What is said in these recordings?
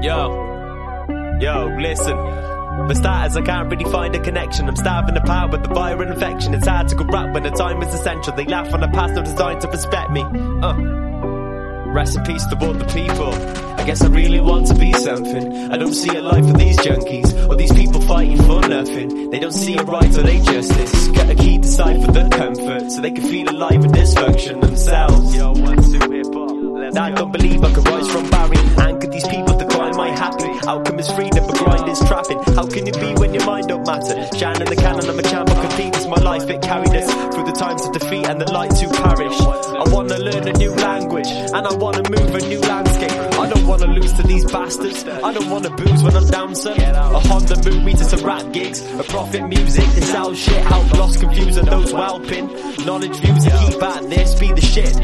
Yo, listen. For starters, I can't really find a connection. I'm starving apart with the viral infection. It's hard to corrupt when the time is essential. They laugh on the past, no designed to respect me. Rest in peace to all the people. I guess I really want to be something. I don't see a life for these junkies, or these people fighting for nothing. They don't see a right or a justice. Gotta keep the side for the comfort, so they can feel alive and dysfunction themselves. Yo, 1-2 hip-hop. I don't believe I could rise from Barry. Anchor these people to climb my happy. Outcome is freedom, but grind is trapping. How can you be when your mind don't matter? Jan in the cannon, I'm a champ, I compete. It's my life, it carried us through the times of defeat and the light to perish. I wanna learn a new language, and I wanna move a new landscape. I don't wanna lose to these bastards. I don't wanna booze when I'm down, son. A Honda move me to some rap gigs, a profit music. This out shit, help lost, confused, and those whelping. Knowledge views and keep at this, be the shit.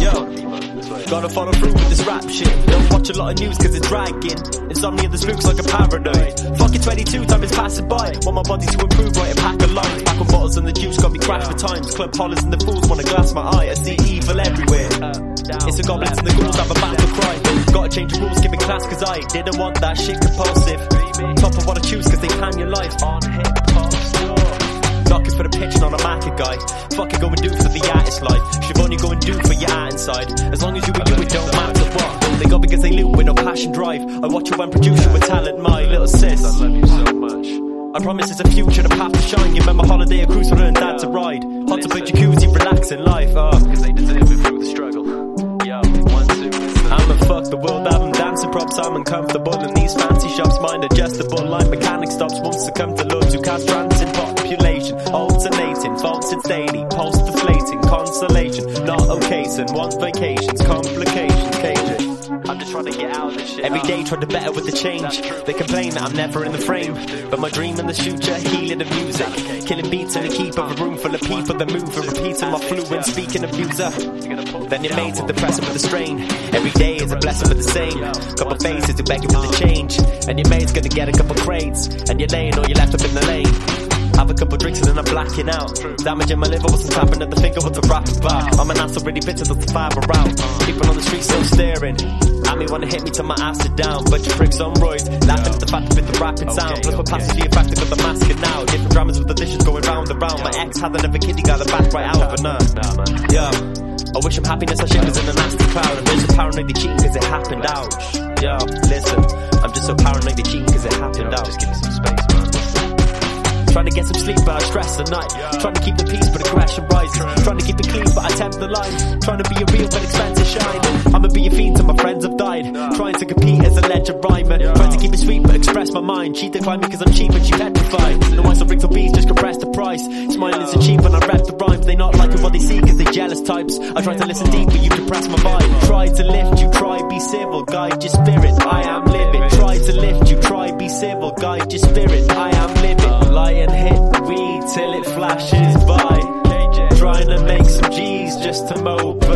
Gotta follow through with this rap shit. Don't watch a lot of news cause it's dragging. Insomnia the spooks like a paranoid. Fucking 22, time is passing by. Want my body to improve, write a pack of lines. Pack on bottles and the juice got me crashed for times. Club hollers and the fools wanna glass my eye. I see evil everywhere. It's the goblins and the ghouls have a battle cry. Gotta change the rules, skipping class cause I didn't want that shit compulsive. Top of what I choose cause they pan your life on hip-hop store. Knocking for the pitch, not a market guy. Fuck it, go and do for the artist life. Should only go and do for your art inside. As long as you and you, it don't matter what. They got because they loot with no passion drive. I watch you and produce you with talent, my little sis. I love you so much. I promise it's a future, the path to shine. You remember holiday, a cruise for her and dad to ride. Hot to put jacuzzi, relax in life. Cause they deserve it through the struggle. Yo, 1-2. I'ma fuck the world, have them dancing props. I'm uncomfortable in these fancy shops. Mind adjustable, like mechanic stops. Won't succumb to loads who cast transit population. Alternating, faults it's daily. Pulse deflating, consolation. Not occasion, want vacations, complications, KJ. I'm just trying to get out of this shit. Every day trying to better with the change. They complain that I'm never in the frame, but my dream in the future, healing the music. Killing beats in the keep of a room full of people that move and repeating my fluent speaking abuser. Then your mates are depressing with the strain. Every day is a blessing with the same. Couple faces who begging for the change. And your mate's gonna get a couple crates. And you're laying or you're left up in the lane. Have a couple drinks and then I'm blacking out. Damaging my liver, wasn't tapping at the finger, what to rap about. I'm an ass already bitter, that's the fiber out. People on the street still staring at me, wanna hit me till my ass is down. But you pricks on roids, laughing at the fact with the rapping sound. Plus my past fear factor got the masking now. Different dramas with the dishes going round and round. My ex had another kid, he got the back right out of her. Yeah, I wish him happiness, I shit was in a nasty cloud. I'm just so paranoid they cheating cause it happened, ouch. Yo, listen, I'm just so paranoid they cheating cause it happened, ouch. Just give me some space, man. Trying to get some sleep but I stress the night. Trying to keep the peace but aggression rises. Trying to keep it clean but I tempt the lines. Trying to be a real but expensive shine. I'ma be a fiend till my friends have died. Trying to compete as a legend rhymer. Trying to keep it sweet but express my mind. She declined me cause I'm cheap and she petrified. No ice or rings or bees, just compress the price. Smiling so cheap when I rap the rhymes. They not liking what they see cause they jealous types. I try to listen deep but you depress my vibe. Try to lift you, try be civil, guide your spirit, I am living. Try to lift you, try be civil, guide your spirit, I am living. Light and hit the weed till it flashes by. Trying to make some G's just to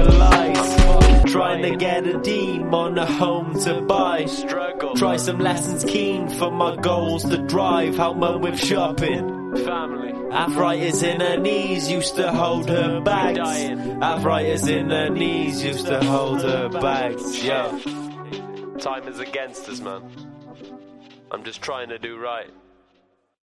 mobilize. Trying to get a deem on a home to buy. Try some lessons keen for my goals to drive. Help me with shopping. Family. Arthritis in her knees used to hold her bags. Arthritis in her knees used to hold her bags. Yo, time is against us, man. I'm just trying to do right.